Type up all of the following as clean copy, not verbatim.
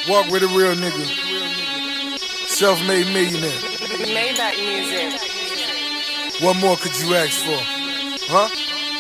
Walk with a real nigga. Self-made millionaire. Maybach music. What more could you ask for? Huh?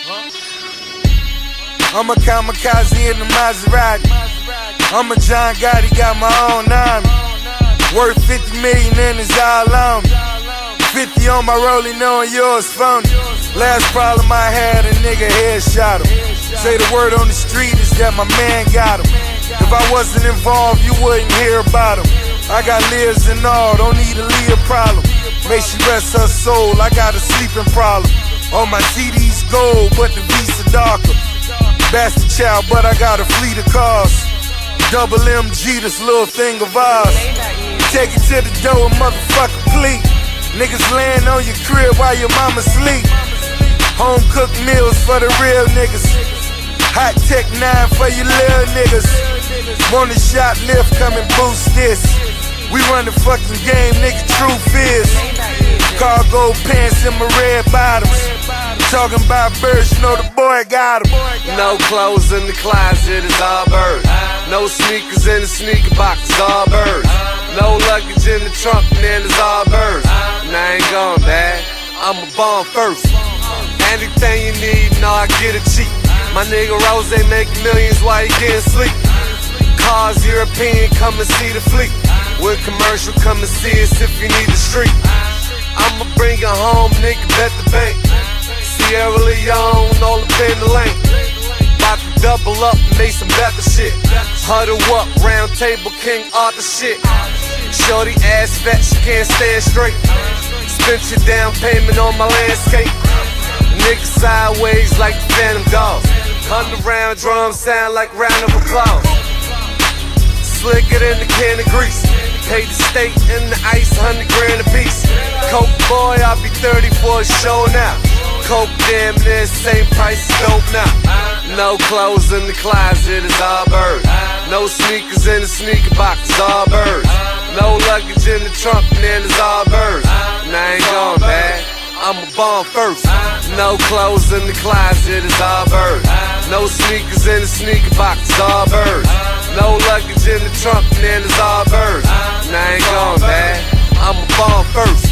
I'm a kamikaze in the Maserati. I'm a John Gotti, got my own army. Worth 50 million and it's all on me. 50 on my rolling, knowing yours phony. Last problem I had, a nigga headshot him. Say the word on the street is that my man got him. If I wasn't involved, you wouldn't hear about him. I got Liz and all, don't need a Leah problem. May she rest her soul, I got a sleeping problem. All my CDs gold, but the Visa darker. Bastard child, but I got a fleet of cars. Double MG, this little thing of ours. Take it to the door and motherfucker please. Niggas laying on your crib while your mama sleep. Home cooked meals for the real niggas. Hot Tech 9 for you little niggas. Want a shoplift, come and boost this. We run the fucking game, nigga, truth is. Cargo pants in my red bottoms. Talking about birds, you know the boy got them. No clothes in the closet, it's all birds. No sneakers in the sneaker box, it's all birds. No luggage in the trunk, man, it's all birds. And I ain't gone, dad, I'm a bomb first. Anything you need, no, I get it cheap. My nigga Rose make millions while he getting sleep. Cars European, come and see the fleet. With commercial, come and see us if you need the street. I'ma bring it home, nigga, bet the bank. Sierra Leone, all up in the lane. About to double up, make some better shit. Huddle up, round table, King Arthur shit. Shorty ass fat, she can't stand straight. Spent your down payment on my landscape. Nigga sideways like the Phantom Dog. 100-round drums sound like round of applause. Slicker than the can of grease. Pay the state and the ice, 100 grand a piece. Coke boy, I'll be 30 for a show now. Coke damn near same price as dope now. No clothes in the closet, it's all birds. No sneakers in the sneaker box, it's all birds. No luggage in the trunk, man, it's all birds. And I ain't gone bad, I'm a bomb first. No clothes in the closet, it's all birds. No sneakers in the sneaker box, it's all birds. No luggage in the trunk, man, it's all birds. And I ain't gone bad, I'm a bomb first.